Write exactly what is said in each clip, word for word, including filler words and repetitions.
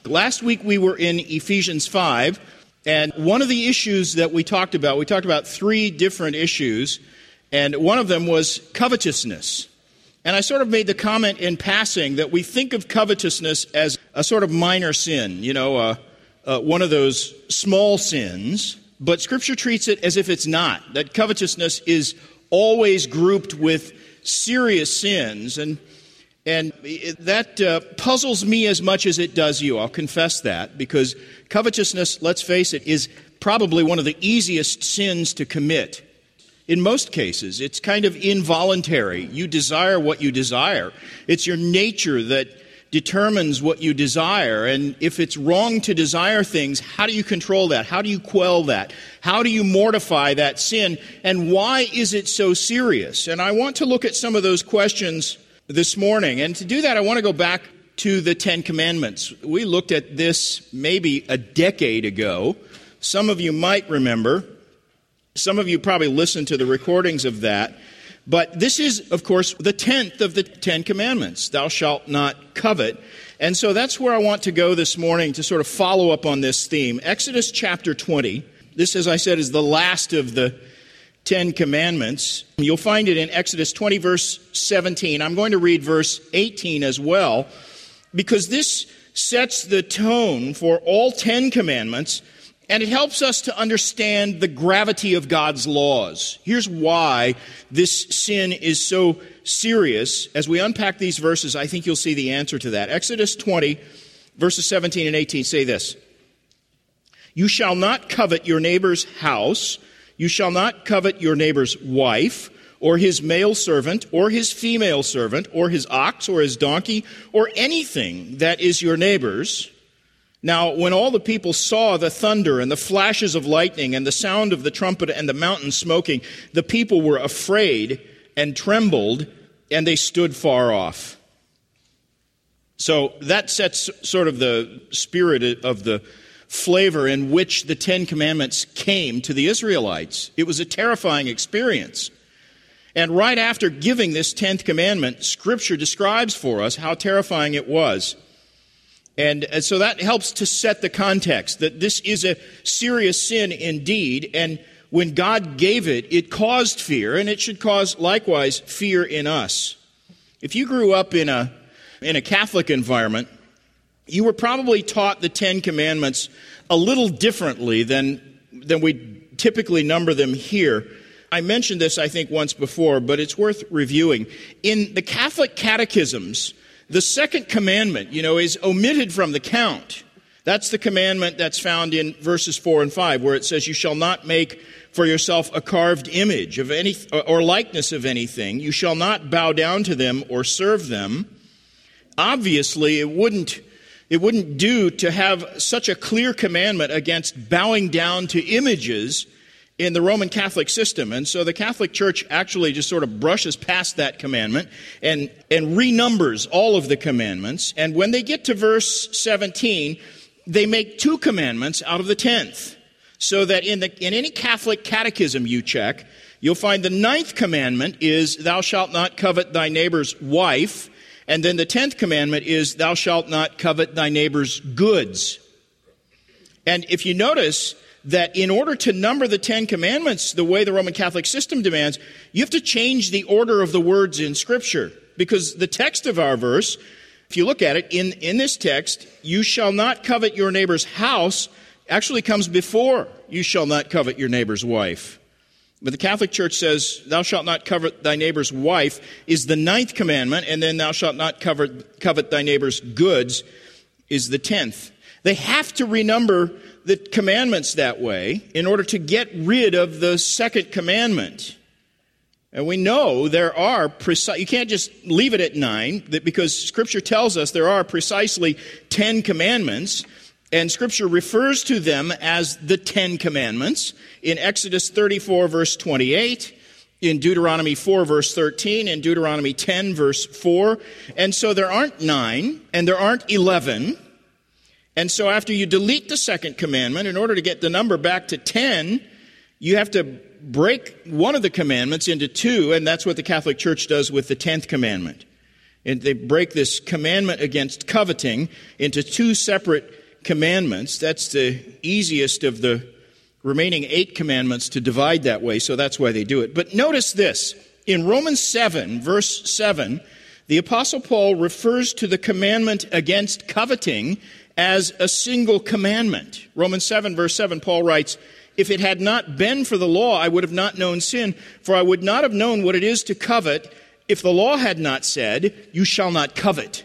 Last week we were in Ephesians five, and one of the issues that we talked about, we talked about three different issues, and one of them was covetousness. And I sort of made the comment in passing that we think of covetousness as a sort of minor sin, you know, uh, uh, one of those small sins, but Scripture treats it as if it's not, that covetousness is always grouped with serious sins, and And that uh, puzzles me as much as it does you. I'll confess that, because covetousness, let's face it, is probably one of the easiest sins to commit. In most cases, it's kind of involuntary. You desire what you desire. It's your nature that determines what you desire. And if it's wrong to desire things, how do you control that? How do you quell that? How do you mortify that sin? And why is it so serious? And I want to look at some of those questions this morning. And to do that, I want to go back to the Ten Commandments. We looked at this maybe a decade ago. Some of you might remember. Some of you probably listened to the recordings of that. But this is, of course, the tenth of the Ten Commandments. Thou shalt not covet. And so that's where I want to go this morning to sort of follow up on this theme. Exodus chapter twenty. This, as I said, is the last of the Ten Commandments. You'll find it in Exodus twenty, verse seventeen. I'm going to read verse eighteen as well, because this sets the tone for all Ten Commandments, and it helps us to understand the gravity of God's laws. Here's why this sin is so serious. As we unpack these verses, I think you'll see the answer to that. Exodus twenty, verses seventeen and eighteen say this: You shall not covet your neighbor's house. You shall not covet your neighbor's wife, or his male servant, or his female servant, or his ox, or his donkey, or anything that is your neighbor's. Now, when all the people saw the thunder and the flashes of lightning and the sound of the trumpet and the mountain smoking, the people were afraid and trembled, and they stood far off. So that sets sort of the spirit of the flavor in which the Ten Commandments came to the Israelites. It was a terrifying experience. And right after giving this tenth commandment, Scripture describes for us how terrifying it was. And, and so that helps to set the context, that this is a serious sin indeed, and when God gave it, it caused fear, and it should cause likewise fear in us. If you grew up in a in a Catholic environment, you were probably taught the Ten Commandments a little differently than, than we typically number them here. I mentioned this, I think, once before, but it's worth reviewing. In the Catholic catechisms, the second commandment, you know, is omitted from the count. That's the commandment that's found in verses four and five, where it says, You shall not make for yourself a carved image of any or likeness of anything. You shall not bow down to them or serve them. Obviously, it wouldn't It wouldn't do to have such a clear commandment against bowing down to images in the Roman Catholic system. And so the Catholic Church actually just sort of brushes past that commandment and, and renumbers all of the commandments. And when they get to verse seventeen, they make two commandments out of the tenth. So that in, the, in any Catholic catechism you check, you'll find the ninth commandment is, Thou shalt not covet thy neighbor's wife. And then the tenth commandment is, Thou shalt not covet thy neighbor's goods. And if you notice that in order to number the Ten Commandments the way the Roman Catholic system demands, you have to change the order of the words in Scripture. Because the text of our verse, if you look at it, in, in this text, you shall not covet your neighbor's house, actually comes before you shall not covet your neighbor's wife. But the Catholic Church says, Thou shalt not covet thy neighbor's wife is the ninth commandment, and then thou shalt not covet, covet thy neighbor's goods is the tenth. They have to renumber the commandments that way in order to get rid of the second commandment. And we know there are precise, you can't just leave it at nine, that because Scripture tells us there are precisely ten commandments, and Scripture refers to them as the Ten Commandments in Exodus thirty-four, verse twenty-eight, in Deuteronomy four, verse thirteen, in Deuteronomy ten, verse four. And so there aren't nine, and there aren't eleven. And so after you delete the second commandment, in order to get the number back to ten, you have to break one of the commandments into two, and that's what the Catholic Church does with the tenth commandment. And they break this commandment against coveting into two separate commandments. That's the easiest of the remaining eight commandments to divide that way, so that's why they do it. But notice this. In Romans seven, verse seven, the Apostle Paul refers to the commandment against coveting as a single commandment. Romans seven, verse seven, Paul writes, "If it had not been for the law, I would have not known sin, for I would not have known what it is to covet if the law had not said, 'You shall not covet.'"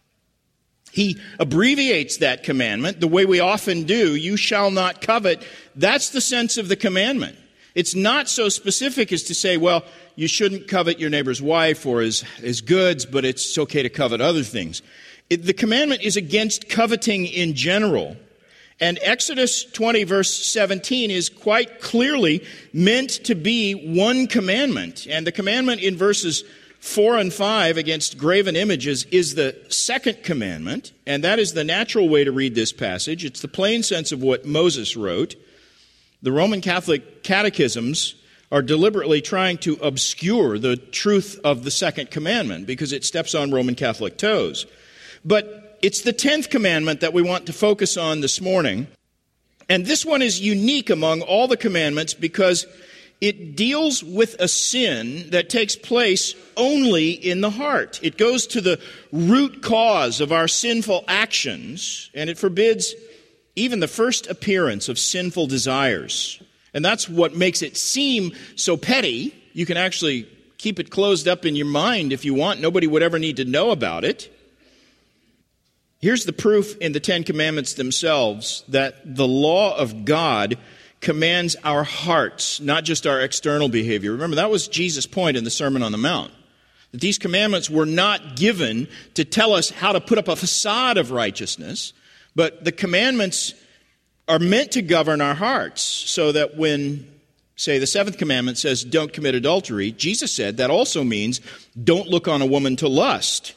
He abbreviates that commandment the way we often do, "You shall not covet." That's the sense of the commandment. It's not so specific as to say, well, you shouldn't covet your neighbor's wife or his, his goods, but it's okay to covet other things. It, the commandment is against coveting in general. And Exodus twenty, verse seventeen, is quite clearly meant to be one commandment. And the commandment in verses four and five against graven images is the second commandment, and that is the natural way to read this passage. It's the plain sense of what Moses wrote. The Roman Catholic catechisms are deliberately trying to obscure the truth of the second commandment because it steps on Roman Catholic toes. But it's the tenth commandment that we want to focus on this morning. And this one is unique among all the commandments because it deals with a sin that takes place only in the heart. It goes to the root cause of our sinful actions, and it forbids even the first appearance of sinful desires. And that's what makes it seem so petty. You can actually keep it closed up in your mind if you want. Nobody would ever need to know about it. Here's the proof in the Ten Commandments themselves that the law of God commands our hearts, not just our external behavior. Remember, that was Jesus' point in the Sermon on the Mount. That these commandments were not given to tell us how to put up a facade of righteousness, but the commandments are meant to govern our hearts so that when, say, the seventh commandment says, don't commit adultery, Jesus said that also means don't look on a woman to lust.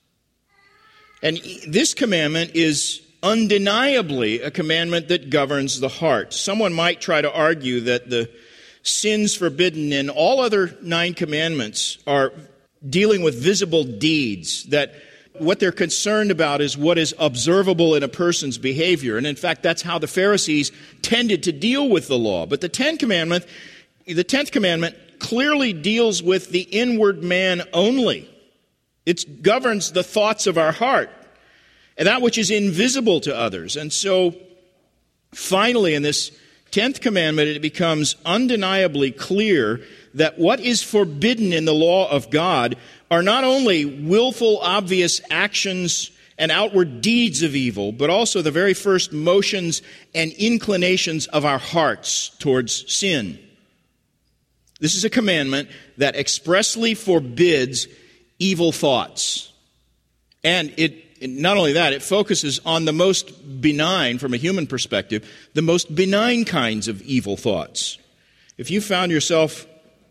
And this commandment is undeniably a commandment that governs the heart. Someone might try to argue that the sins forbidden in all other nine commandments are dealing with visible deeds, that what they're concerned about is what is observable in a person's behavior. And in fact, that's how the Pharisees tended to deal with the law. But the Ten Commandment, the tenth commandment clearly deals with the inward man only. It governs the thoughts of our heart, and that which is invisible to others. And so, finally, in this tenth commandment, it becomes undeniably clear that what is forbidden in the law of God are not only willful, obvious actions and outward deeds of evil, but also the very first motions and inclinations of our hearts towards sin. This is a commandment that expressly forbids evil thoughts. And it not only that, it focuses on the most benign, from a human perspective, the most benign kinds of evil thoughts. If you found yourself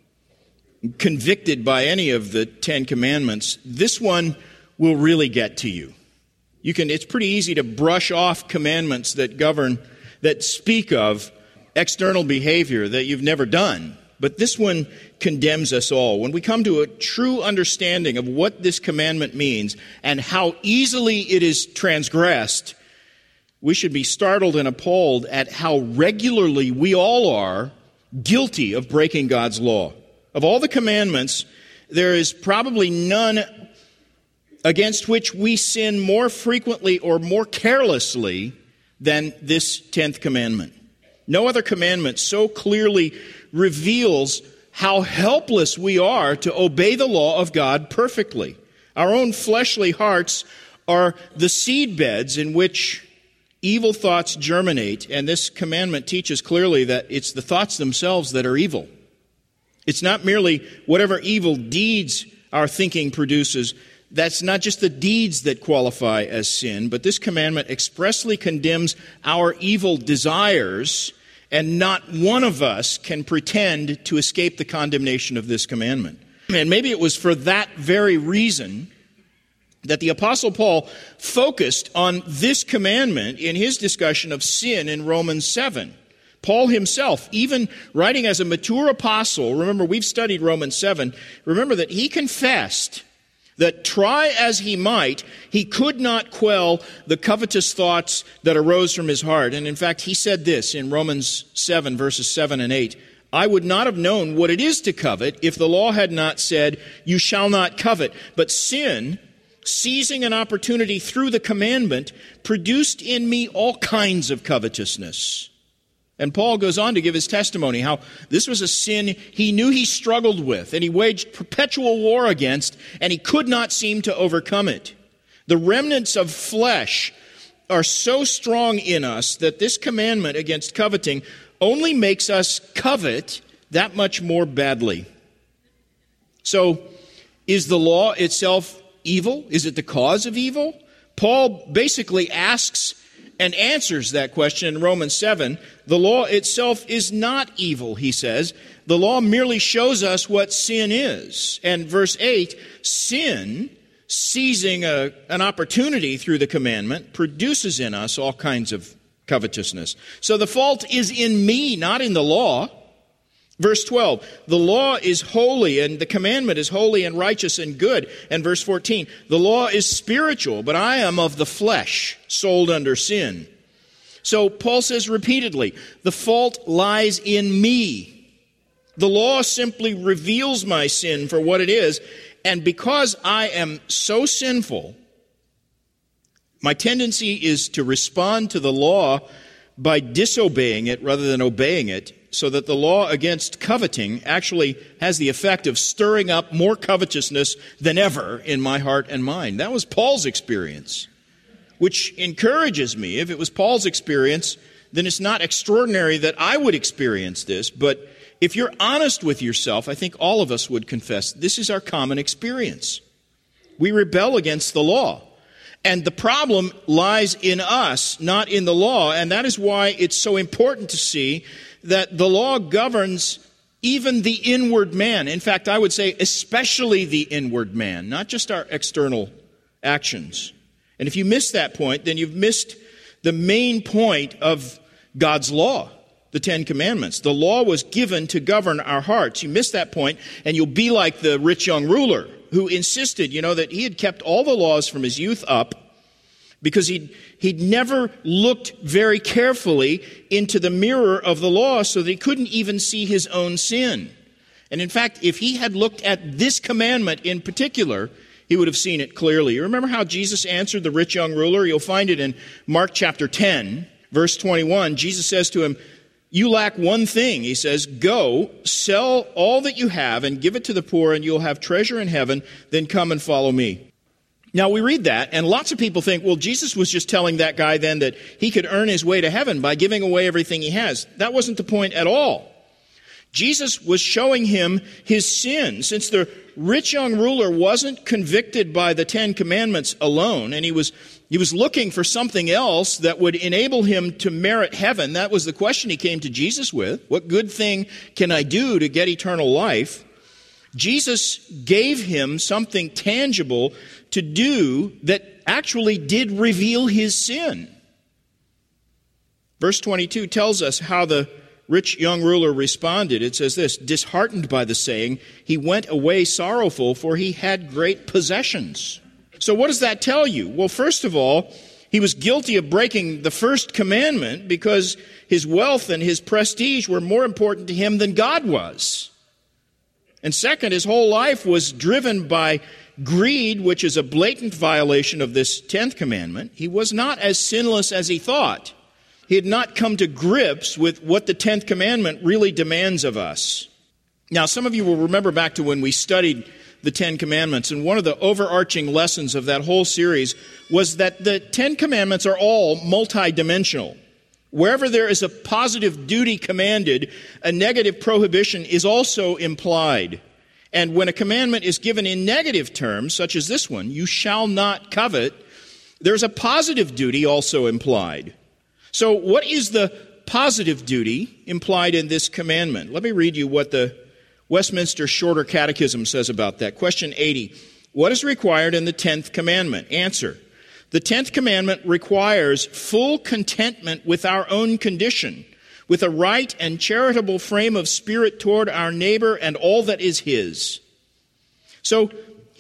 convicted by any of the Ten Commandments, this one will really get to you. You can, it's pretty easy to brush off commandments that govern, that speak of external behavior that you've never done. But this one condemns us all. When we come to a true understanding of what this commandment means and how easily it is transgressed, we should be startled and appalled at how regularly we all are guilty of breaking God's law. Of all the commandments, there is probably none against which we sin more frequently or more carelessly than this tenth commandment. No other commandment so clearly reveals how helpless we are to obey the law of God perfectly. Our own fleshly hearts are the seed beds in which evil thoughts germinate, and this commandment teaches clearly that it's the thoughts themselves that are evil. It's not merely whatever evil deeds our thinking produces. That's not just the deeds that qualify as sin, but this commandment expressly condemns our evil desires, and not one of us can pretend to escape the condemnation of this commandment. And maybe it was for that very reason that the Apostle Paul focused on this commandment in his discussion of sin in Romans seven. Paul himself, even writing as a mature apostle, remember we've studied Romans seven, remember that he confessed that try as he might, he could not quell the covetous thoughts that arose from his heart. And in fact, he said this in Romans seven, verses seven and eight, I would not have known what it is to covet if the law had not said, you shall not covet. But sin, seizing an opportunity through the commandment, produced in me all kinds of covetousness. And Paul goes on to give his testimony, how this was a sin he knew he struggled with, and he waged perpetual war against, and he could not seem to overcome it. The remnants of flesh are so strong in us that this commandment against coveting only makes us covet that much more badly. So, is the law itself evil? Is it the cause of evil? Paul basically asks and answers that question in Romans seven. The law itself is not evil, he says. The law merely shows us what sin is. And verse eight, sin, seizing a, an opportunity through the commandment, produces in us all kinds of covetousness. So the fault is in me, not in the law. Verse twelve, the law is holy and the commandment is holy and righteous and good. And verse fourteen, the law is spiritual, but I am of the flesh, sold under sin. So Paul says repeatedly, the fault lies in me. The law simply reveals my sin for what it is, and because I am so sinful, my tendency is to respond to the law by disobeying it rather than obeying it, so that the law against coveting actually has the effect of stirring up more covetousness than ever in my heart and mind. That was Paul's experience, which encourages me. If it was Paul's experience, then it's not extraordinary that I would experience this. But if you're honest with yourself, I think all of us would confess this is our common experience. We rebel against the law. And the problem lies in us, not in the law. And that is why it's so important to see that the law governs even the inward man. In fact, I would say especially the inward man, not just our external actions. And if you miss that point, then you've missed the main point of God's law, the Ten Commandments. The law was given to govern our hearts. You miss that point, and you'll be like the rich young ruler who insisted, you know, that he had kept all the laws from his youth up because he'd, he'd never looked very carefully into the mirror of the law so that he couldn't even see his own sin. And in fact, if he had looked at this commandment in particular, he would have seen it clearly. You remember how Jesus answered the rich young ruler? You'll find it in Mark chapter ten, verse twenty-one. Jesus says to him, you lack one thing. He says, go, sell all that you have and give it to the poor and you'll have treasure in heaven. Then come and follow me. Now we read that and lots of people think, well, Jesus was just telling that guy then that he could earn his way to heaven by giving away everything he has. That wasn't the point at all. Jesus was showing him his sin. Since the rich young ruler wasn't convicted by the Ten Commandments alone, and he was he was looking for something else that would enable him to merit heaven. That was the question he came to Jesus with. What good thing can I do to get eternal life? Jesus gave him something tangible to do that actually did reveal his sin. Verse twenty-two tells us how the rich young ruler responded. It says this, disheartened by the saying, he went away sorrowful, for he had great possessions. So what does that tell you? Well, first of all, he was guilty of breaking the first commandment because his wealth and his prestige were more important to him than God was. And second, his whole life was driven by greed, which is a blatant violation of this tenth commandment. He was not as sinless as he thought. He had not come to grips with what the tenth commandment really demands of us. Now, some of you will remember back to when we studied the Ten Commandments, and one of the overarching lessons of that whole series was that the Ten Commandments are all multidimensional. Wherever there is a positive duty commanded, a negative prohibition is also implied. And when a commandment is given in negative terms, such as this one, you shall not covet, there's a positive duty also implied. So what is the positive duty implied in this commandment? Let me read you what the Westminster Shorter Catechism says about that. Question eighty. What is required in the tenth commandment? Answer. The tenth commandment requires full contentment with our own condition, with a right and charitable frame of spirit toward our neighbor and all that is his. So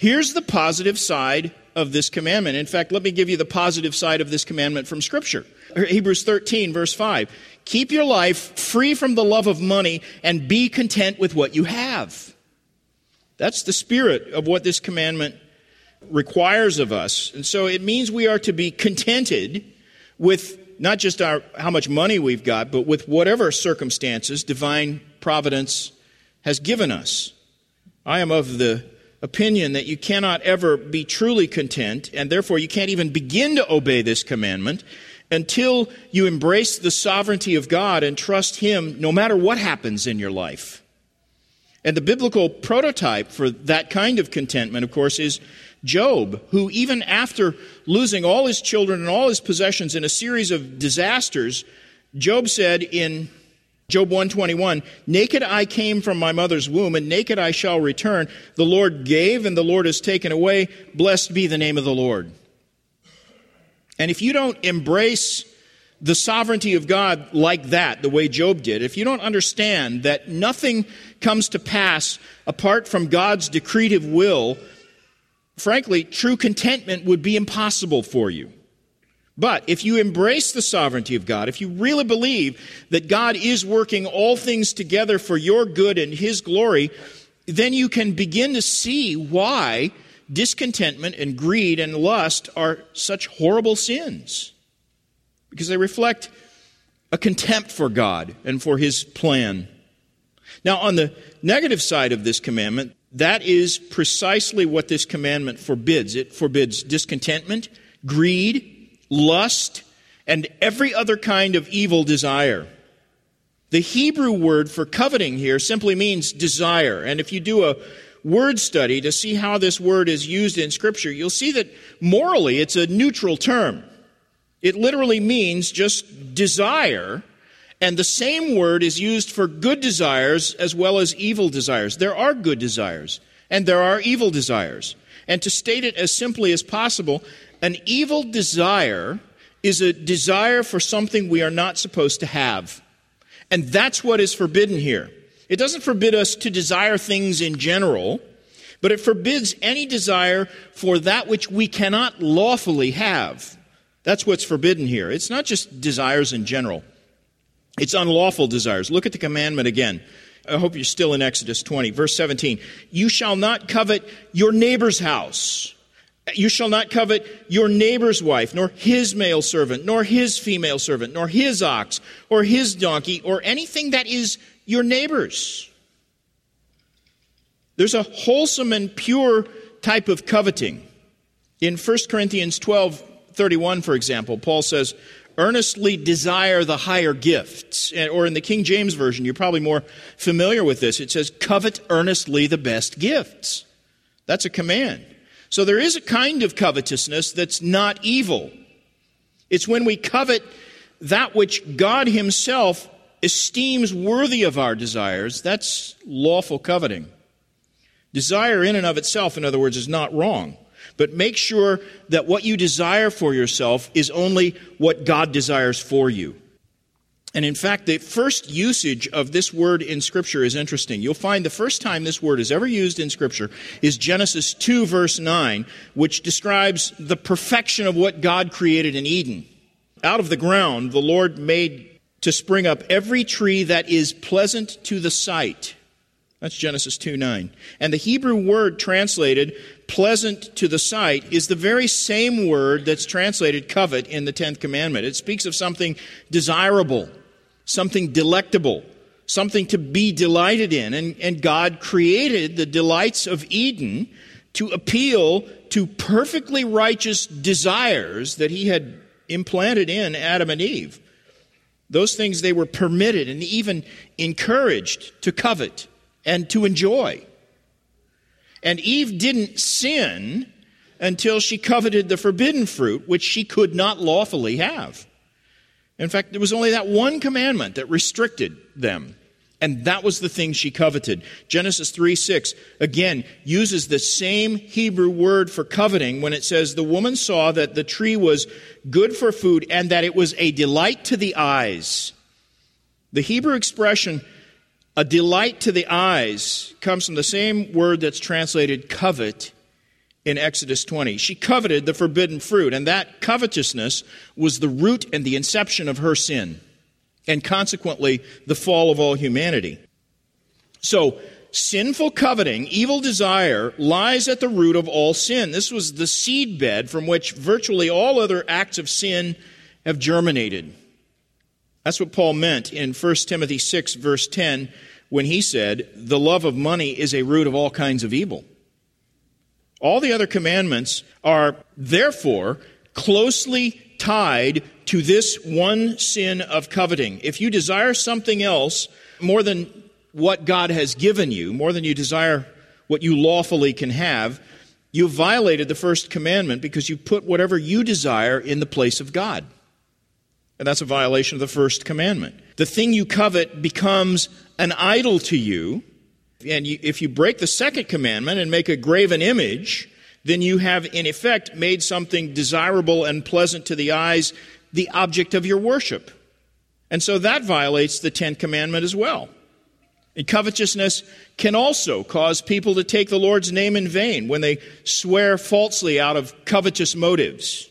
here's the positive side of this commandment. In fact, let me give you the positive side of this commandment from Scripture. Hebrews thirteen, verse five. Keep your life free from the love of money and be content with what you have. That's the spirit of what this commandment requires of us. And so it means we are to be contented with not just our how much money we've got, but with whatever circumstances divine providence has given us. I am of the opinion that you cannot ever be truly content, and therefore you can't even begin to obey this commandment until you embrace the sovereignty of God and trust Him no matter what happens in your life. And the biblical prototype for that kind of contentment, of course, is Job, who even after losing all his children and all his possessions in a series of disasters, Job said in Job one twenty-one, naked I came from my mother's womb, and naked I shall return. The Lord gave, and the Lord has taken away. Blessed be the name of the Lord. And if you don't embrace the sovereignty of God like that, the way Job did, if you don't understand that nothing comes to pass apart from God's decretive will, frankly, true contentment would be impossible for you. But if you embrace the sovereignty of God, if you really believe that God is working all things together for your good and His glory, then you can begin to see why discontentment and greed and lust are such horrible sins. Because they reflect a contempt for God and for His plan. Now, on the negative side of this commandment, that is precisely what this commandment forbids. It forbids discontentment, greed, lust, and every other kind of evil desire. The Hebrew word for coveting here simply means desire. And if you do a word study to see how this word is used in Scripture, you'll see that morally it's a neutral term. It literally means just desire, and the same word is used for good desires as well as evil desires. There are good desires, and there are evil desires. And to state it as simply as possible, an evil desire is a desire for something we are not supposed to have. And that's what is forbidden here. It doesn't forbid us to desire things in general, but it forbids any desire for that which we cannot lawfully have. That's what's forbidden here. It's not just desires in general. It's unlawful desires. Look at the commandment again. I hope you're still in Exodus twenty, verse seventeen. You shall not covet your neighbor's house. You shall not covet your neighbor's wife, nor his male servant, nor his female servant, nor his ox, or his donkey, or anything that is your neighbor's. There's a wholesome and pure type of coveting. In First Corinthians twelve thirty-one, for example, Paul says, earnestly desire the higher gifts. Or in the King James Version, you're probably more familiar with this. It says, covet earnestly the best gifts. That's a command. So there is a kind of covetousness that's not evil. It's when we covet that which God Himself esteems worthy of our desires. That's lawful coveting. Desire in and of itself, in other words, is not wrong. But make sure that what you desire for yourself is only what God desires for you. And in fact, the first usage of this word in Scripture is interesting. You'll find the first time this word is ever used in Scripture is Genesis two, verse nine, which describes the perfection of what God created in Eden. Out of the ground, the Lord made to spring up every tree that is pleasant to the sight. That's Genesis two nine. And the Hebrew word translated pleasant to the sight is the very same word that's translated covet in the tenth commandment. It speaks of something desirable, something delectable, something to be delighted in. And, and God created the delights of Eden to appeal to perfectly righteous desires that He had implanted in Adam and Eve. Those things they were permitted and even encouraged to covet and to enjoy. And Eve didn't sin until she coveted the forbidden fruit, which she could not lawfully have. In fact, there was only that one commandment that restricted them, and that was the thing she coveted. Genesis three six, again, uses the same Hebrew word for coveting when it says, the woman saw that the tree was good for food and that it was a delight to the eyes. The Hebrew expression, a delight to the eyes, comes from the same word that's translated covet in Exodus twenty. She coveted the forbidden fruit, and that covetousness was the root and the inception of her sin, and consequently the fall of all humanity. So, sinful coveting, evil desire, lies at the root of all sin. This was the seedbed from which virtually all other acts of sin have germinated. That's what Paul meant in First Timothy six, verse ten, when he said, "The love of money is a root of all kinds of evil." All the other commandments are, therefore, closely tied to this one sin of coveting. If you desire something else more than what God has given you, more than you desire what you lawfully can have, you violated the first commandment because you put whatever you desire in the place of God. And that's a violation of the first commandment. The thing you covet becomes an idol to you, and you, if you break the second commandment and make a graven image, then you have in effect made something desirable and pleasant to the eyes the object of your worship. And so that violates the tenth commandment as well. And covetousness can also cause people to take the Lord's name in vain when they swear falsely out of covetous motives,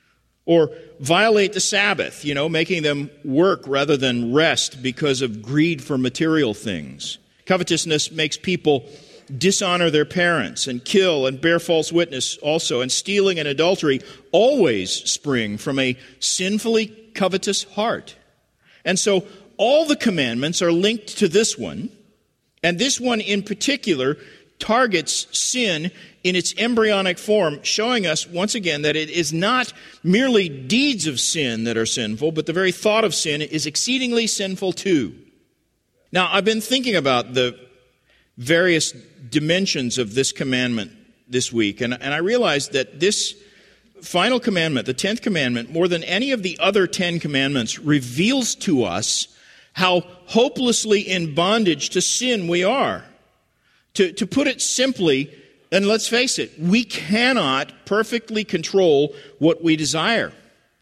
or violate the Sabbath, you know, making them work rather than rest because of greed for material things. Covetousness makes people dishonor their parents and kill and bear false witness also. And stealing and adultery always spring from a sinfully covetous heart. And so all the commandments are linked to this one, and this one in particular targets sin in its embryonic form, showing us once again that it is not merely deeds of sin that are sinful, but the very thought of sin is exceedingly sinful too. Now, I've been thinking about the various dimensions of this commandment this week, and, and I realized that this final commandment, the tenth commandment, more than any of the other ten commandments, reveals to us how hopelessly in bondage to sin we are. To, to put it simply, and let's face it, we cannot perfectly control what we desire.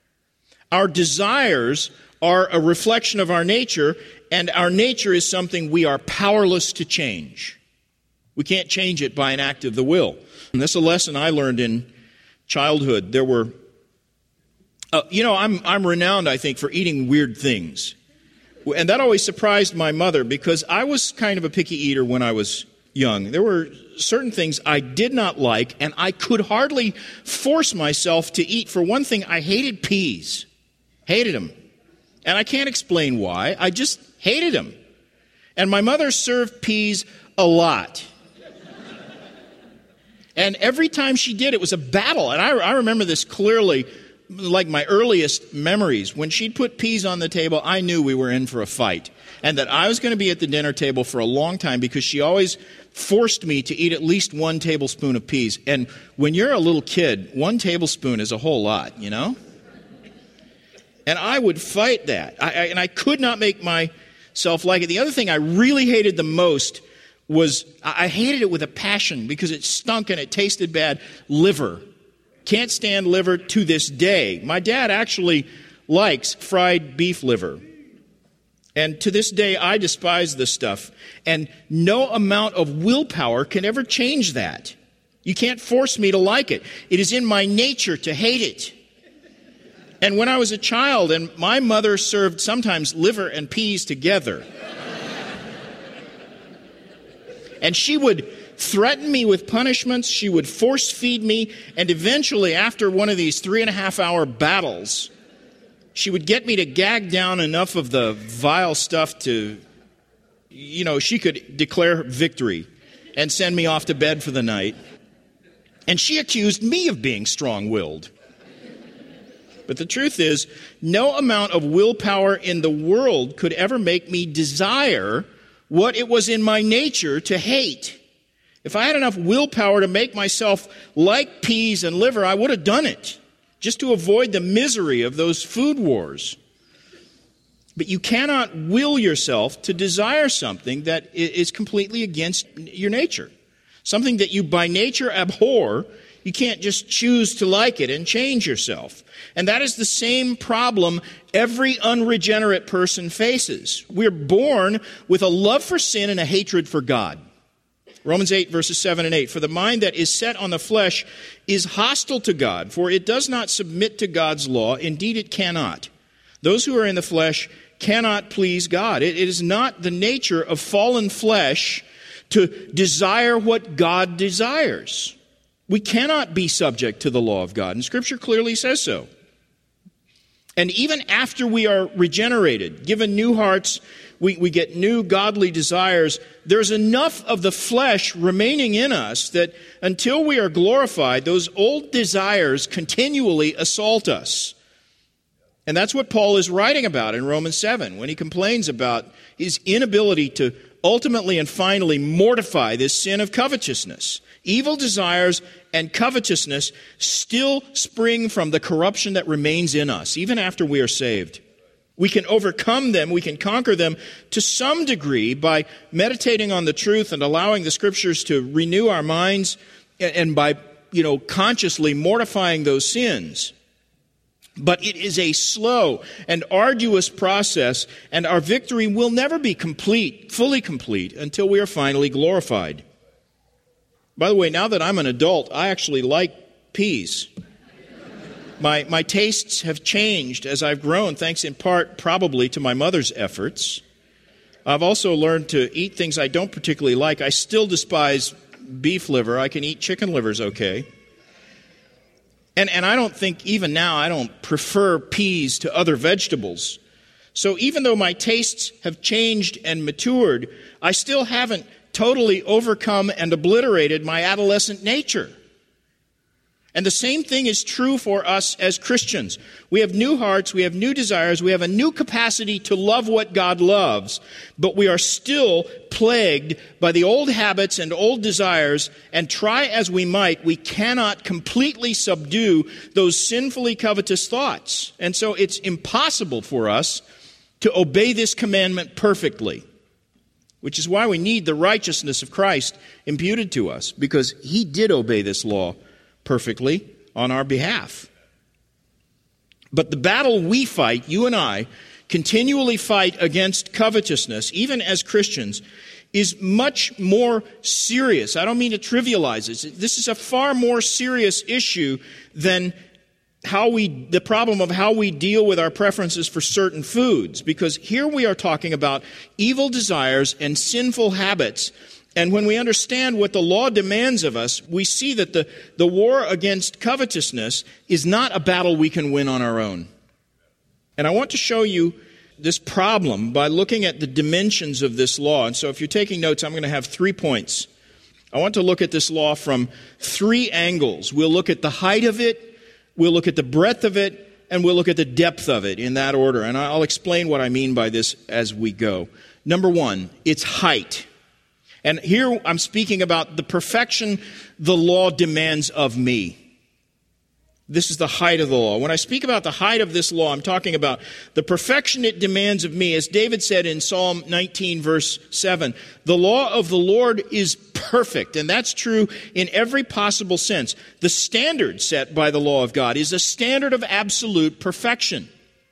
Our desires are a reflection of our nature, and our nature is something we are powerless to change. We can't change it by an act of the will. And this is a lesson I learned in childhood. There were, uh, you know, I'm I'm renowned, I think, for eating weird things. And that always surprised my mother because I was kind of a picky eater when I was young. There were certain things I did not like, and I could hardly force myself to eat. For one thing, I hated peas. Hated them. And I can't explain why. I just hated them. And my mother served peas a lot. And every time she did, it was a battle. And I, I remember this clearly, like my earliest memories. When she'd put peas on the table, I knew we were in for a fight. And that I was going to be at the dinner table for a long time because she always forced me to eat at least one tablespoon of peas. And when you're a little kid, one tablespoon is a whole lot, you know? And I would fight that. I, I, and I could not make myself like it. The other thing I really hated the most was, I hated it with a passion because it stunk and it tasted bad, liver. Can't stand liver to this day. My dad actually likes fried beef liver. And to this day, I despise this stuff. And no amount of willpower can ever change that. You can't force me to like it. It is in my nature to hate it. And when I was a child, and my mother served sometimes liver and peas together. And she would threaten me with punishments. She would force feed me. And eventually, after one of these three and a half hour battles, she would get me to gag down enough of the vile stuff to, you know, she could declare victory and send me off to bed for the night. And she accused me of being strong-willed. But the truth is, no amount of willpower in the world could ever make me desire what it was in my nature to hate. If I had enough willpower to make myself like peas and liver, I would have done it, just to avoid the misery of those food wars. But you cannot will yourself to desire something that is completely against your nature. Something that you by nature abhor, you can't just choose to like it and change yourself. And that is the same problem every unregenerate person faces. We're born with a love for sin and a hatred for God. Romans eight, verses seven and eight. For the mind that is set on the flesh is hostile to God, for it does not submit to God's law. Indeed, it cannot. Those who are in the flesh cannot please God. It, it is not the nature of fallen flesh to desire what God desires. We cannot be subject to the law of God, and Scripture clearly says so. And even after we are regenerated, given new hearts, we, we get new godly desires, there's enough of the flesh remaining in us that until we are glorified, those old desires continually assault us. And that's what Paul is writing about in Romans seven when he complains about his inability to ultimately and finally mortify this sin of covetousness. Evil desires and covetousness still spring from the corruption that remains in us, even after we are saved. We can overcome them, we can conquer them to some degree by meditating on the truth and allowing the Scriptures to renew our minds, and by, you know, consciously mortifying those sins. But it is a slow and arduous process, and our victory will never be complete, fully complete, until we are finally glorified. By the way, now that I'm an adult, I actually like peas. My, my tastes have changed as I've grown, thanks in part probably to my mother's efforts. I've also learned to eat things I don't particularly like. I still despise beef liver. I can eat chicken livers okay. And, and I don't think, even now, I don't prefer peas to other vegetables. So even though my tastes have changed and matured, I still haven't totally overcome and obliterated my adolescent nature. And the same thing is true for us as Christians. We have new hearts, we have new desires, we have a new capacity to love what God loves, but we are still plagued by the old habits and old desires, and try as we might, we cannot completely subdue those sinfully covetous thoughts. And so it's impossible for us to obey this commandment perfectly, which is why we need the righteousness of Christ imputed to us, because He did obey this law perfectly on our behalf. But the battle we fight, you and I, continually fight against covetousness, even as Christians, is much more serious. I don't mean to trivialize this. This is a far more serious issue than how we, the problem of how we deal with our preferences for certain foods, because here we are talking about evil desires and sinful habits. And when we understand what the law demands of us, we see that the, the war against covetousness is not a battle we can win on our own. And I want to show you this problem by looking at the dimensions of this law. And so if you're taking notes, I'm going to have three points. I want to look at this law from three angles. We'll look at the height of it, we'll look at the breadth of it, and we'll look at the depth of it in that order. And I'll explain what I mean by this as we go. Number one, its height. And here I'm speaking about the perfection the law demands of me. This is the height of the law. When I speak about the height of this law, I'm talking about the perfection it demands of me. As David said in Psalm nineteen, verse seven, the law of the Lord is perfect. And that's true in every possible sense. The standard set by the law of God is a standard of absolute perfection.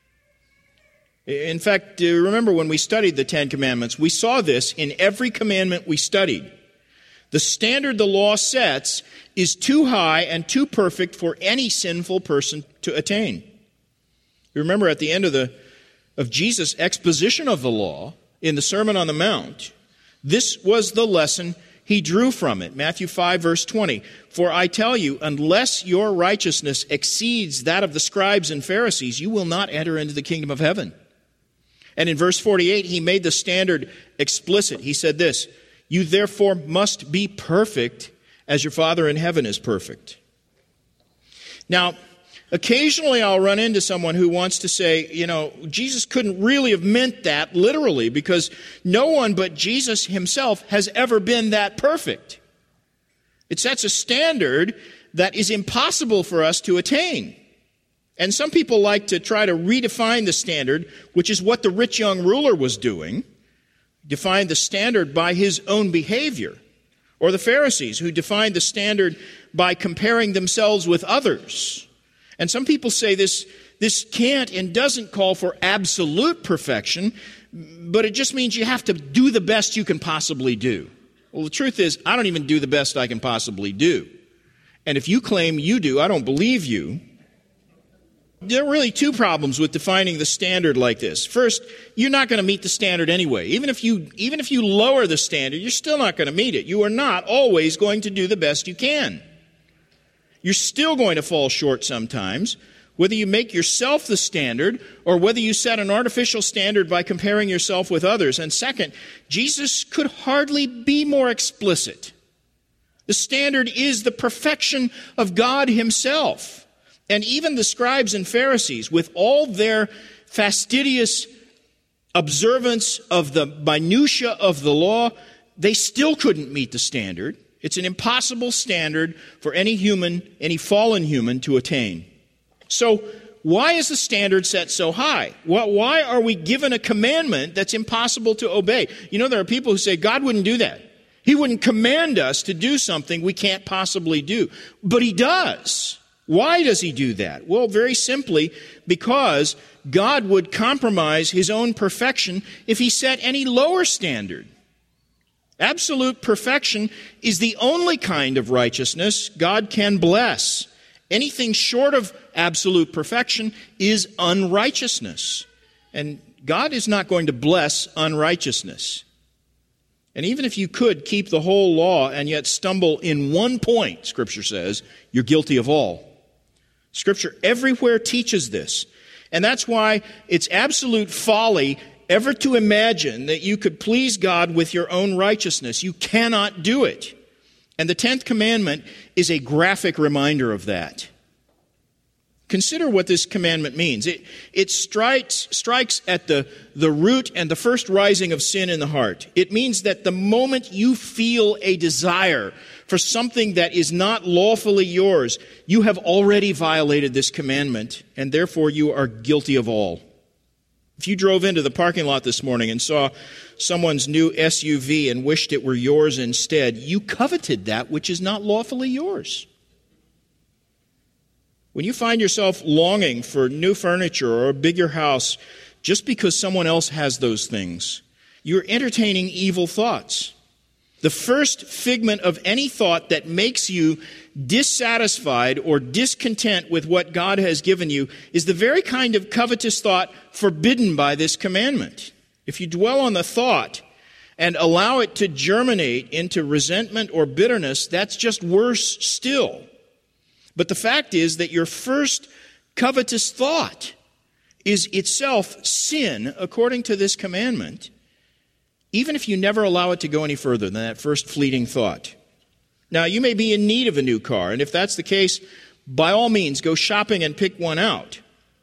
In fact, remember when we studied the Ten Commandments, we saw this in every commandment we studied. The standard the law sets is too high and too perfect for any sinful person to attain. You remember at the end of the of Jesus' exposition of the law in the Sermon on the Mount, this was the lesson he drew from it. Matthew five, verse twenty. For I tell you, unless your righteousness exceeds that of the scribes and Pharisees, you will not enter into the kingdom of heaven. And in verse forty-eight, he made the standard explicit. He said this, you therefore must be perfect as your Father in heaven is perfect. Now, occasionally I'll run into someone who wants to say, you know, Jesus couldn't really have meant that literally because no one but Jesus himself has ever been that perfect. It sets a standard that is impossible for us to attain. And some people like to try to redefine the standard, which is what the rich young ruler was doing, define the standard by his own behavior. Or the Pharisees, who defined the standard by comparing themselves with others. And some people say this, this can't and doesn't call for absolute perfection, but it just means you have to do the best you can possibly do. Well, the truth is, I don't even do the best I can possibly do. And if you claim you do, I don't believe you. There are really two problems with defining the standard like this. First, you're not going to meet the standard anyway. Even if you, even if you lower the standard, you're still not going to meet it. You are not always going to do the best you can. You're still going to fall short sometimes, whether you make yourself the standard or whether you set an artificial standard by comparing yourself with others. And second, Jesus could hardly be more explicit. The standard is the perfection of God himself. And even the scribes and Pharisees, with all their fastidious observance of the minutiae of the law, they still couldn't meet the standard. It's an impossible standard for any human, any fallen human, to attain. So why is the standard set so high? Why are we given a commandment that's impossible to obey? You know, there are people who say God wouldn't do that. He wouldn't command us to do something we can't possibly do. But he does. Why does he do that? Well, very simply, because God would compromise his own perfection if he set any lower standard. Absolute perfection is the only kind of righteousness God can bless. Anything short of absolute perfection is unrighteousness. And God is not going to bless unrighteousness. And even if you could keep the whole law and yet stumble in one point, Scripture says, you're guilty of all. Scripture everywhere teaches this. And that's why it's absolute folly ever to imagine that you could please God with your own righteousness. You cannot do it. And the tenth commandment is a graphic reminder of that. Consider what this commandment means. It, it strikes, strikes at the, the root and the first rising of sin in the heart. It means that the moment you feel a desire for something that is not lawfully yours, you have already violated this commandment, and therefore you are guilty of all. If you drove into the parking lot this morning and saw someone's new S U V and wished it were yours instead, you coveted that which is not lawfully yours. When you find yourself longing for new furniture or a bigger house just because someone else has those things, you're entertaining evil thoughts. The first figment of any thought that makes you dissatisfied or discontent with what God has given you is the very kind of covetous thought forbidden by this commandment. If you dwell on the thought and allow it to germinate into resentment or bitterness, that's just worse still. But the fact is that your first covetous thought is itself sin according to this commandment, even if you never allow it to go any further than that first fleeting thought. Now, you may be in need of a new car, and if that's the case, by all means, go shopping and pick one out.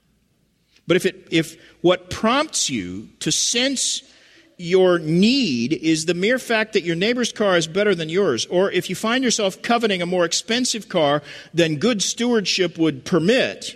But if it, if what prompts you to sense your need is the mere fact that your neighbor's car is better than yours, or if you find yourself coveting a more expensive car than good stewardship would permit,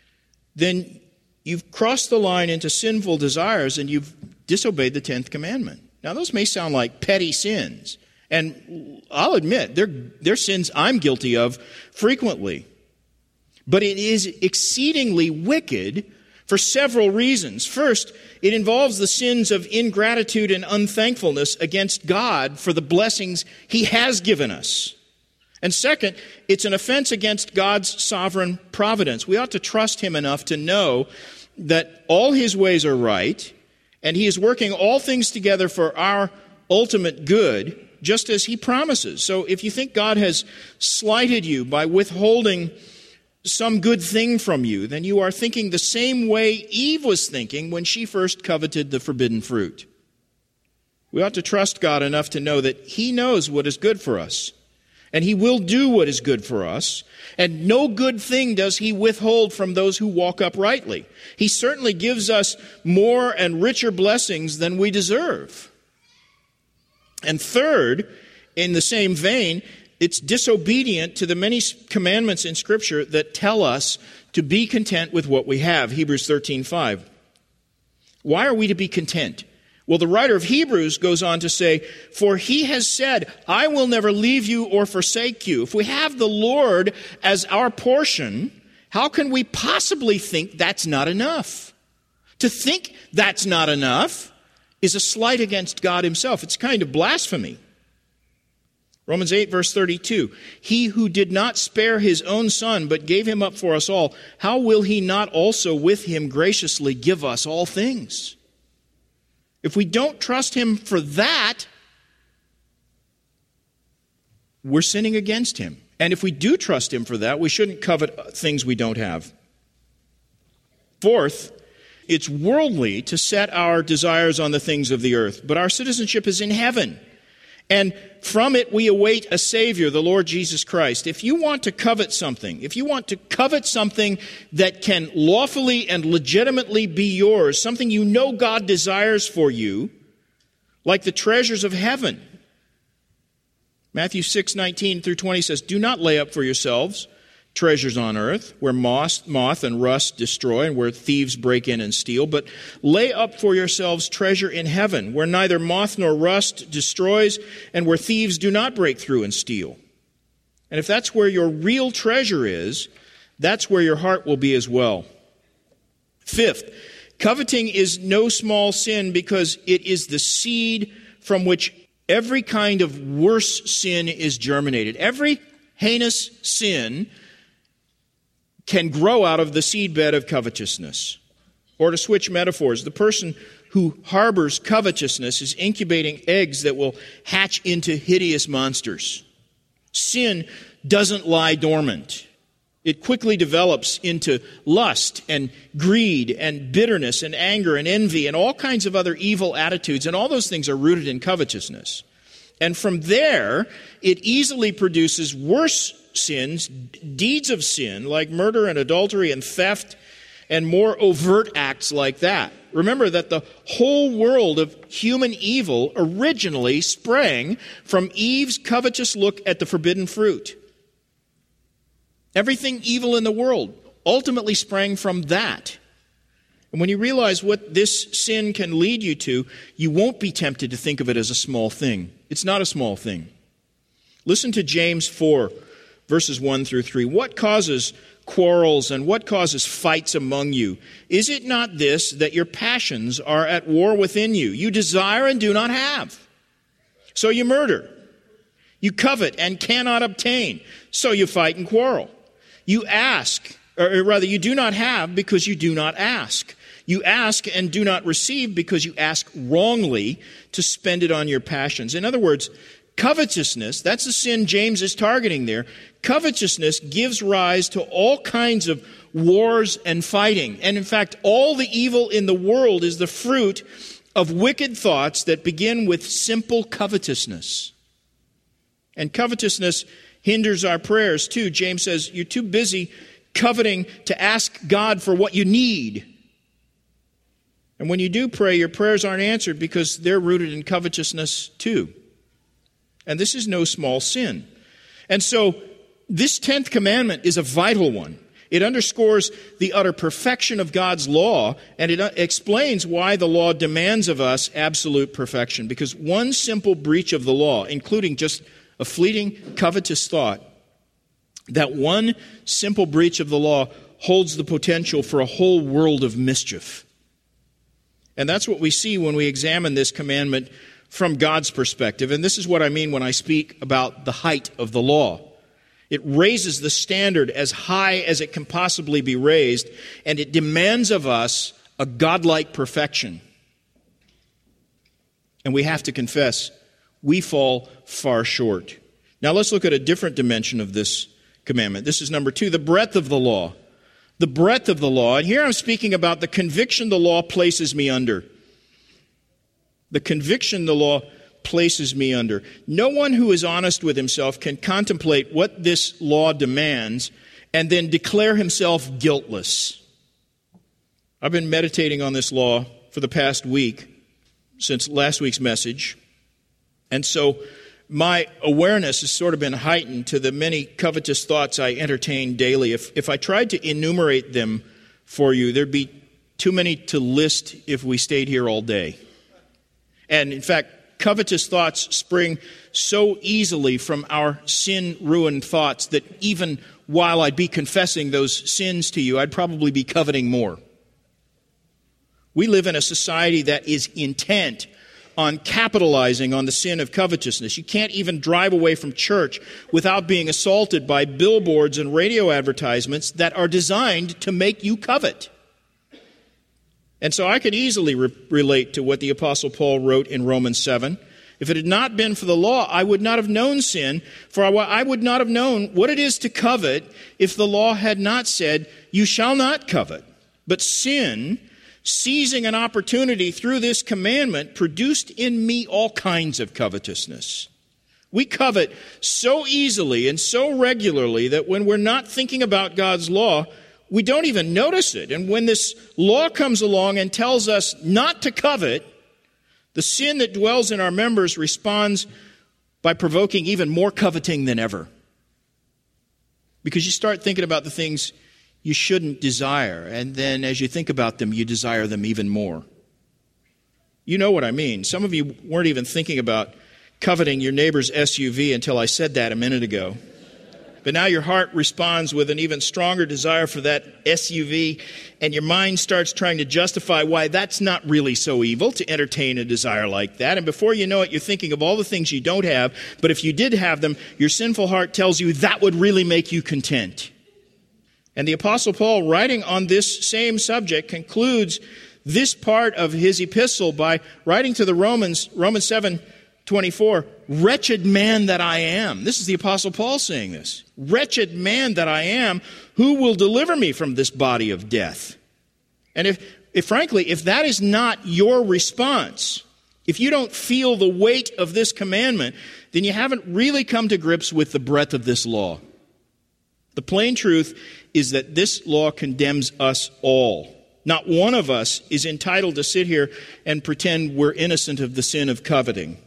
then you've crossed the line into sinful desires and you've disobeyed the tenth commandment. Now, those may sound like petty sins, and I'll admit, they're, they're sins I'm guilty of frequently. But it is exceedingly wicked for several reasons. First, it involves the sins of ingratitude and unthankfulness against God for the blessings He has given us. And second, it's an offense against God's sovereign providence. We ought to trust Him enough to know that all His ways are right, and He is working all things together for our ultimate good, just as He promises. So if you think God has slighted you by withholding some good thing from you, then you are thinking the same way Eve was thinking when she first coveted the forbidden fruit. We ought to trust God enough to know that He knows what is good for us, and He will do what is good for us, and no good thing does He withhold from those who walk uprightly. He certainly gives us more and richer blessings than we deserve. And third, in the same vein, it's disobedient to the many commandments in Scripture that tell us to be content with what we have. Hebrews thirteen five. Why are we to be content? Well, the writer of Hebrews goes on to say, "For He has said, I will never leave you or forsake you." If we have the Lord as our portion, how can we possibly think that's not enough? To think that's not enough is a slight against God Himself. It's kind of blasphemy. Romans eight, verse thirty-two, he who did not spare his own son, but gave him up for us all, how will he not also with him graciously give us all things? If we don't trust him for that, we're sinning against him. And if we do trust him for that, we shouldn't covet things we don't have. Fourth, it's worldly to set our desires on the things of the earth, but our citizenship is in heaven. And from it we await a Savior, the Lord Jesus Christ. If you want to covet something, if you want to covet something that can lawfully and legitimately be yours, something you know God desires for you, like the treasures of heaven, Matthew six, nineteen through twenty says, do not lay up for yourselves treasures on earth, where moth, moth and rust destroy, and where thieves break in and steal, but lay up for yourselves treasure in heaven, where neither moth nor rust destroys, and where thieves do not break through and steal. And if that's where your real treasure is, that's where your heart will be as well. Fifth, coveting is no small sin because it is the seed from which every kind of worse sin is germinated. Every heinous sin can grow out of the seedbed of covetousness. Or to switch metaphors, the person who harbors covetousness is incubating eggs that will hatch into hideous monsters. Sin doesn't lie dormant. It quickly develops into lust and greed and bitterness and anger and envy and all kinds of other evil attitudes, and all those things are rooted in covetousness. And from there, it easily produces worse sins, deeds of sin, like murder and adultery and theft, and more overt acts like that. Remember that the whole world of human evil originally sprang from Eve's covetous look at the forbidden fruit. Everything evil in the world ultimately sprang from that. And when you realize what this sin can lead you to, you won't be tempted to think of it as a small thing. It's not a small thing. Listen to James four, verses one through three. What causes quarrels and what causes fights among you? Is it not this, that your passions are at war within you? You desire and do not have, so you murder. You covet and cannot obtain, so you fight and quarrel. You ask, or rather you do not have because you do not ask. You ask and do not receive because you ask wrongly to spend it on your passions. In other words, covetousness, that's the sin James is targeting there. Covetousness gives rise to all kinds of wars and fighting. And in fact, all the evil in the world is the fruit of wicked thoughts that begin with simple covetousness. And covetousness hinders our prayers too. James says, you're too busy coveting to ask God for what you need. And when you do pray, your prayers aren't answered because they're rooted in covetousness too. And this is no small sin. And so this tenth commandment is a vital one. It underscores the utter perfection of God's law, and it explains why the law demands of us absolute perfection. Because one simple breach of the law, including just a fleeting covetous thought, that one simple breach of the law holds the potential for a whole world of mischief. And that's what we see when we examine this commandment from God's perspective. And this is what I mean when I speak about the height of the law. It raises the standard as high as it can possibly be raised, and it demands of us a godlike perfection. And we have to confess, we fall far short. Now let's look at a different dimension of this commandment. This is number two, the breadth of the law. The breadth of the law. And here I'm speaking about the conviction the law places me under. The conviction the law places me under. No one who is honest with himself can contemplate what this law demands and then declare himself guiltless. I've been meditating on this law for the past week, since last week's message. And so my awareness has sort of been heightened to the many covetous thoughts I entertain daily. If, if I tried to enumerate them for you, there'd be too many to list if we stayed here all day. And in fact, covetous thoughts spring so easily from our sin-ruined thoughts that even while I'd be confessing those sins to you, I'd probably be coveting more. We live in a society that is intent on capitalizing on the sin of covetousness. You can't even drive away from church without being assaulted by billboards and radio advertisements that are designed to make you covet. And so I could easily re- relate to what the Apostle Paul wrote in Romans seven. If it had not been for the law, I would not have known sin, for I would not have known what it is to covet if the law had not said, you shall not covet. But sin, seizing an opportunity through this commandment, produced in me all kinds of covetousness. We covet so easily and so regularly that when we're not thinking about God's law, we don't even notice it. And when this law comes along and tells us not to covet, the sin that dwells in our members responds by provoking even more coveting than ever. Because you start thinking about the things you shouldn't desire, and then as you think about them, you desire them even more. You know what I mean. Some of you weren't even thinking about coveting your neighbor's S U V until I said that a minute ago. But now your heart responds with an even stronger desire for that S U V, and your mind starts trying to justify why that's not really so evil to entertain a desire like that. And before you know it, you're thinking of all the things you don't have, but if you did have them, your sinful heart tells you that would really make you content. And the Apostle Paul, writing on this same subject, concludes this part of his epistle by writing to the Romans, Romans seven twenty-four, wretched man that I am. This is the Apostle Paul saying this. Wretched man that I am, who will deliver me from this body of death? And if, if frankly, if that is not your response, if you don't feel the weight of this commandment, then you haven't really come to grips with the breadth of this law. The plain truth is that this law condemns us all. Not one of us is entitled to sit here and pretend we're innocent of the sin of coveting.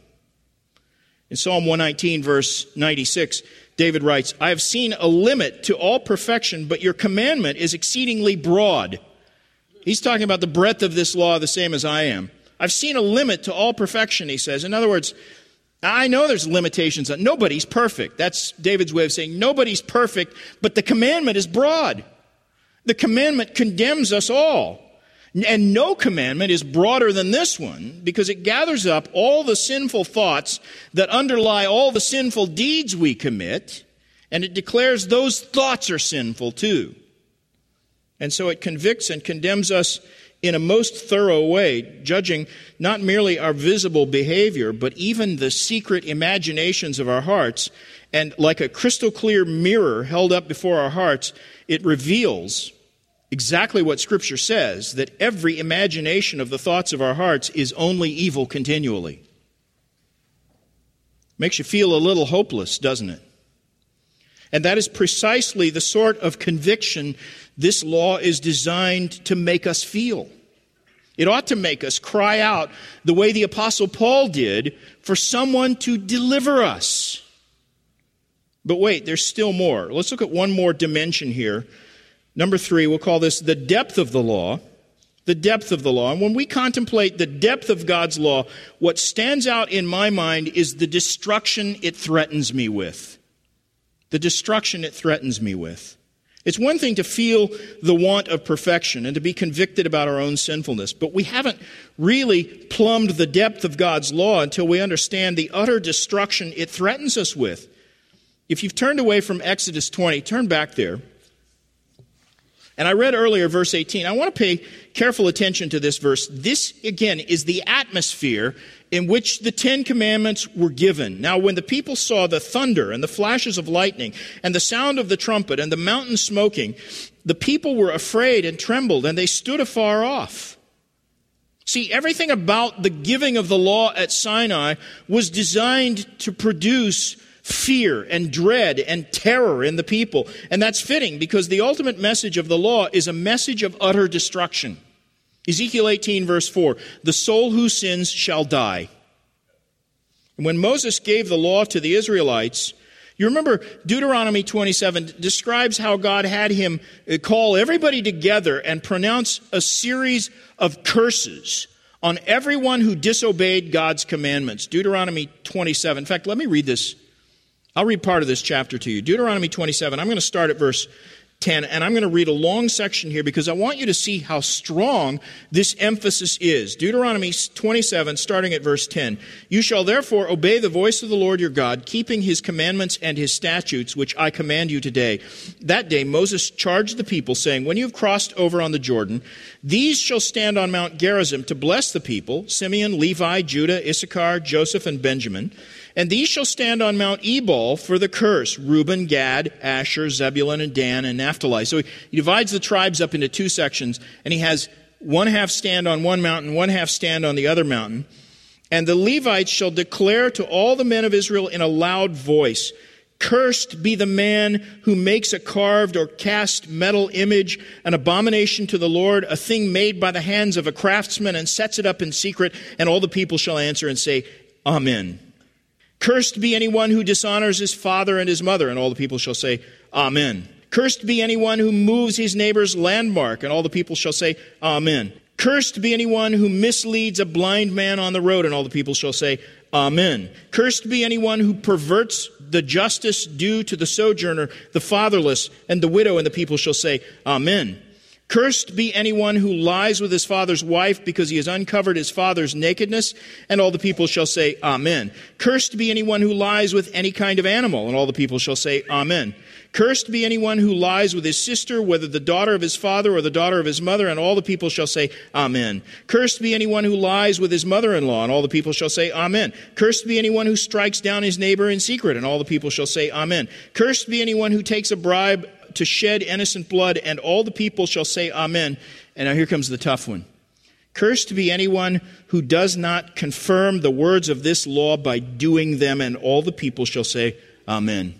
In Psalm one nineteen, verse ninety-six, David writes, I have seen a limit to all perfection, but your commandment is exceedingly broad. He's talking about the breadth of this law the same as I am. I've seen a limit to all perfection, he says. In other words, I know there's limitations. Nobody's perfect. That's David's way of saying nobody's perfect, but the commandment is broad. The commandment condemns us all. And no commandment is broader than this one because it gathers up all the sinful thoughts that underlie all the sinful deeds we commit, and it declares those thoughts are sinful too. And so it convicts and condemns us in a most thorough way, judging not merely our visible behavior, but even the secret imaginations of our hearts. And like a crystal clear mirror held up before our hearts, it reveals exactly what Scripture says, that every imagination of the thoughts of our hearts is only evil continually. Makes you feel a little hopeless, doesn't it? And that is precisely the sort of conviction this law is designed to make us feel. It ought to make us cry out the way the Apostle Paul did for someone to deliver us. But wait, there's still more. Let's look at one more dimension here. Number three, we'll call this the depth of the law. The depth of the law. And when we contemplate the depth of God's law, what stands out in my mind is the destruction it threatens me with. The destruction it threatens me with. It's one thing to feel the want of perfection and to be convicted about our own sinfulness, but we haven't really plumbed the depth of God's law until we understand the utter destruction it threatens us with. If you've turned away from Exodus twenty, turn back there. And I read earlier verse eighteen. I want to pay careful attention to this verse. This, again, is the atmosphere in which the Ten Commandments were given. Now, when the people saw the thunder and the flashes of lightning and the sound of the trumpet and the mountain smoking, the people were afraid and trembled, and they stood afar off. See, everything about the giving of the law at Sinai was designed to produce fear and dread and terror in the people. And that's fitting because the ultimate message of the law is a message of utter destruction. Ezekiel eighteen, verse four, the soul who sins shall die. And when Moses gave the law to the Israelites, you remember Deuteronomy twenty-seven describes how God had him call everybody together and pronounce a series of curses on everyone who disobeyed God's commandments. Deuteronomy twenty-seven. In fact, let me read this. I'll read part of this chapter to you. Deuteronomy twenty-seven. I'm going to start at verse ten, and I'm going to read a long section here because I want you to see how strong this emphasis is. Deuteronomy twenty-seven, starting at verse ten. You shall therefore obey the voice of the Lord your God, keeping his commandments and his statutes, which I command you today. That day Moses charged the people, saying, when you have crossed over on the Jordan, these shall stand on Mount Gerizim to bless the people, Simeon, Levi, Judah, Issachar, Joseph, and Benjamin. And these shall stand on Mount Ebal for the curse, Reuben, Gad, Asher, Zebulun, and Dan, and Naphtali. So he divides the tribes up into two sections, and he has one half stand on one mountain, one half stand on the other mountain. And the Levites shall declare to all the men of Israel in a loud voice, cursed be the man who makes a carved or cast metal image, an abomination to the Lord, a thing made by the hands of a craftsman, and sets it up in secret, and all the people shall answer and say, Amen. Cursed be anyone who dishonors his father and his mother, and all the people shall say, Amen. Cursed be anyone who moves his neighbor's landmark, and all the people shall say, Amen. Cursed be anyone who misleads a blind man on the road, and all the people shall say, Amen. Cursed be anyone who perverts the justice due to the sojourner, the fatherless, and the widow, and the people shall say, Amen. Cursed be anyone who lies with his father's wife because he has uncovered his father's nakedness, and all the people shall say, Amen. Cursed be anyone who lies with any kind of animal, and all the people shall say, Amen. Cursed be anyone who lies with his sister, whether the daughter of his father or the daughter of his mother, and all the people shall say, Amen. Cursed be anyone who lies with his mother-in-law, and all the people shall say, Amen. Cursed be anyone who strikes down his neighbor in secret, and all the people shall say, Amen. Cursed be anyone who takes a bribe to shed innocent blood, and all the people shall say, Amen. And now here comes the tough one. Cursed be anyone who does not confirm the words of this law by doing them, and all the people shall say, Amen.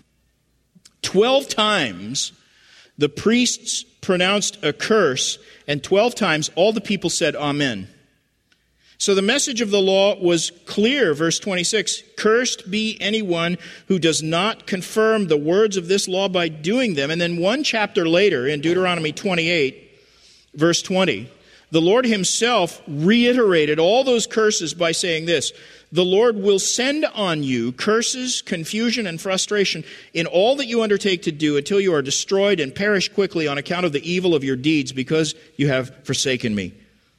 Twelve times the priests pronounced a curse, and twelve times all the people said, Amen. So the message of the law was clear, verse twenty-six, cursed be anyone who does not confirm the words of this law by doing them. And then one chapter later, in Deuteronomy twenty-eight, verse twenty, the Lord himself reiterated all those curses by saying this, the Lord will send on you curses, confusion, and frustration in all that you undertake to do until you are destroyed and perish quickly on account of the evil of your deeds because you have forsaken me.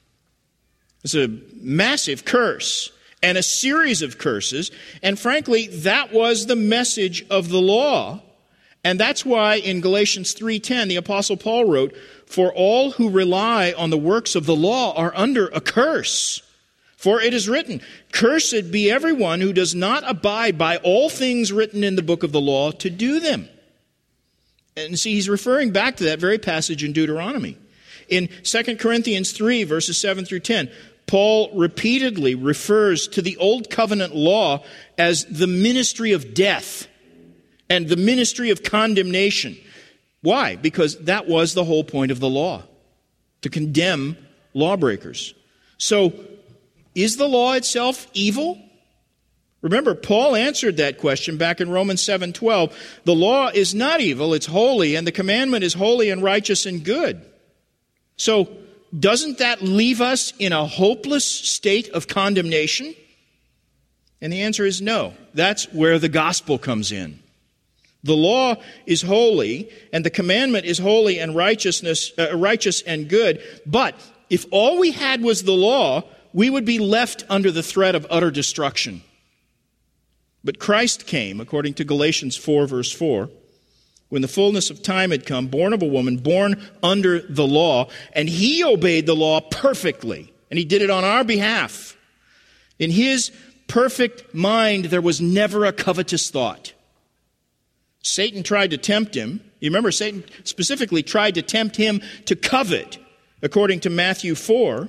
It's a massive curse and a series of curses. And frankly, that was the message of the law. And that's why in Galatians three ten, the Apostle Paul wrote, for all who rely on the works of the law are under a curse. For it is written, cursed be everyone who does not abide by all things written in the book of the law to do them. And see, he's referring back to that very passage in Deuteronomy. In Second Corinthians three, verses seven through ten, Paul repeatedly refers to the Old Covenant law as the ministry of death and the ministry of condemnation. Why? Because that was the whole point of the law, to condemn lawbreakers. So, is the law itself evil? Remember, Paul answered that question back in Romans seven twelve. The law is not evil, it's holy, and the commandment is holy and righteous and good. So, doesn't that leave us in a hopeless state of condemnation? And the answer is no. That's where the gospel comes in. The law is holy, and the commandment is holy and righteousness, uh, righteous and good. But if all we had was the law, we would be left under the threat of utter destruction. But Christ came, according to Galatians four, verse four, when the fullness of time had come, born of a woman, born under the law, and he obeyed the law perfectly, and he did it on our behalf. In his perfect mind, there was never a covetous thought. Satan tried to tempt him. You remember, Satan specifically tried to tempt him to covet, according to Matthew four.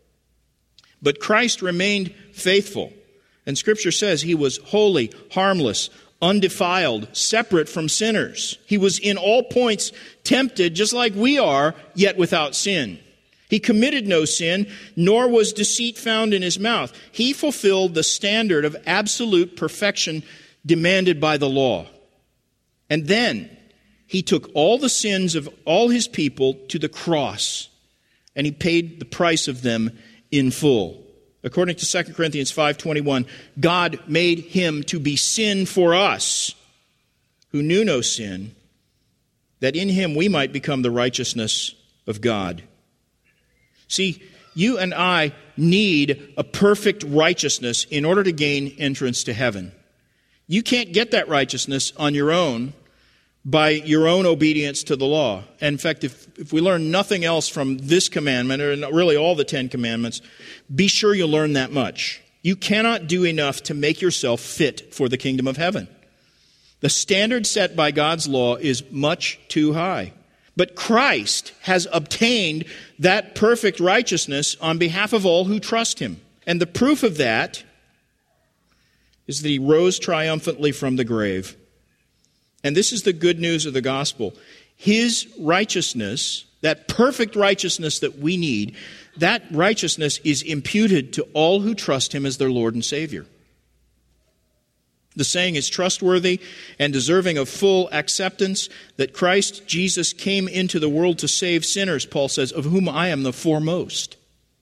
But Christ remained faithful. And Scripture says he was holy, harmless, undefiled, separate from sinners. He was in all points tempted just like we are, yet without sin. He committed no sin, nor was deceit found in his mouth. He fulfilled the standard of absolute perfection demanded by the law. And then he took all the sins of all his people to the cross, and he paid the price of them in full. According to Second Corinthians five twenty-one, God made him to be sin for us, who knew no sin, that in him we might become the righteousness of God. See, you and I need a perfect righteousness in order to gain entrance to heaven. You can't get that righteousness on your own by your own obedience to the law. And in fact, if, if we learn nothing else from this commandment, or really all the Ten Commandments, be sure you learn that much. You cannot do enough to make yourself fit for the kingdom of heaven. The standard set by God's law is much too high. But Christ has obtained that perfect righteousness on behalf of all who trust him. And the proof of that is that he rose triumphantly from the grave. And this is the good news of the gospel. His righteousness, that perfect righteousness that we need, that righteousness is imputed to all who trust him as their Lord and Savior. The saying is trustworthy and deserving of full acceptance that Christ Jesus came into the world to save sinners, Paul says, of whom I am the foremost.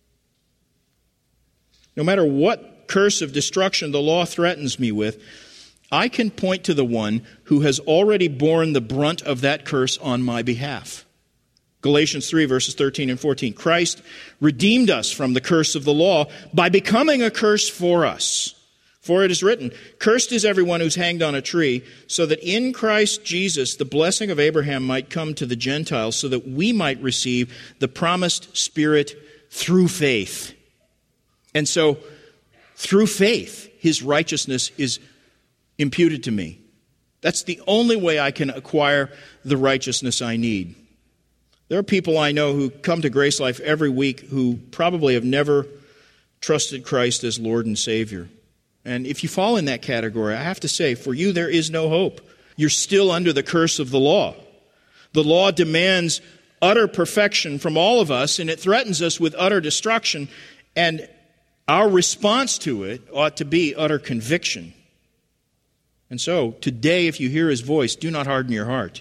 No matter what curse of destruction the law threatens me with, I can point to the one who has already borne the brunt of that curse on my behalf. Galatians three, verses thirteen and fourteen. Christ redeemed us from the curse of the law by becoming a curse for us. For it is written, cursed is everyone who's hanged on a tree, so that in Christ Jesus the blessing of Abraham might come to the Gentiles, so that we might receive the promised Spirit through faith. And so, through faith, his righteousness is imputed to me. That's the only way I can acquire the righteousness I need. There are people I know who come to Grace Life every week who probably have never trusted Christ as Lord and Savior. And if you fall in that category, I have to say, for you there is no hope. You're still under the curse of the law. The law demands utter perfection from all of us, and it threatens us with utter destruction. And our response to it ought to be utter conviction. And so, today, if you hear his voice, do not harden your heart.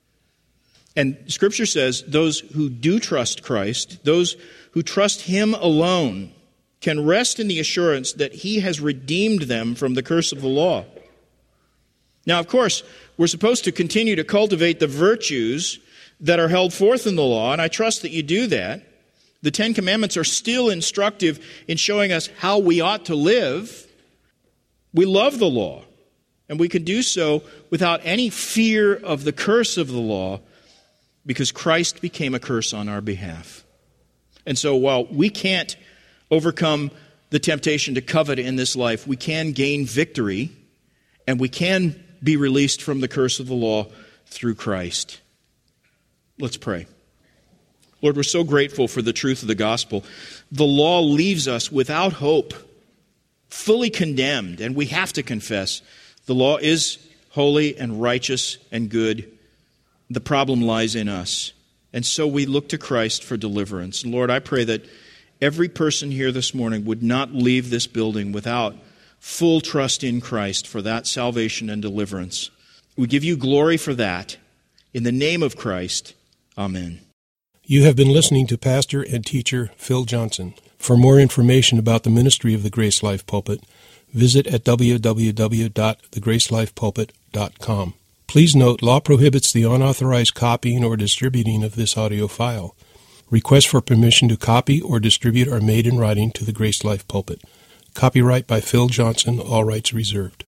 And Scripture says those who do trust Christ, those who trust him alone, can rest in the assurance that he has redeemed them from the curse of the law. Now, of course, we're supposed to continue to cultivate the virtues that are held forth in the law, and I trust that you do that. The Ten Commandments are still instructive in showing us how we ought to live. We love the law, and we can do so without any fear of the curse of the law, because Christ became a curse on our behalf. And so while we can't overcome the temptation to covet in this life, we can gain victory, and we can be released from the curse of the law through Christ. Let's pray. Lord, we're so grateful for the truth of the gospel. The law leaves us without hope, fully condemned, and we have to confess the law is holy and righteous and good. The problem lies in us. And so we look to Christ for deliverance. And Lord, I pray that every person here this morning would not leave this building without full trust in Christ for that salvation and deliverance. We give you glory for that. In the name of Christ, amen. You have been listening to Pastor and Teacher Phil Johnson. For more information about the ministry of the Grace Life Pulpit, visit at w w w dot the grace life pulpit dot com. Please note, law prohibits the unauthorized copying or distributing of this audio file. Requests for permission to copy or distribute are made in writing to the Grace Life Pulpit. Copyright by Phil Johnson, all rights reserved.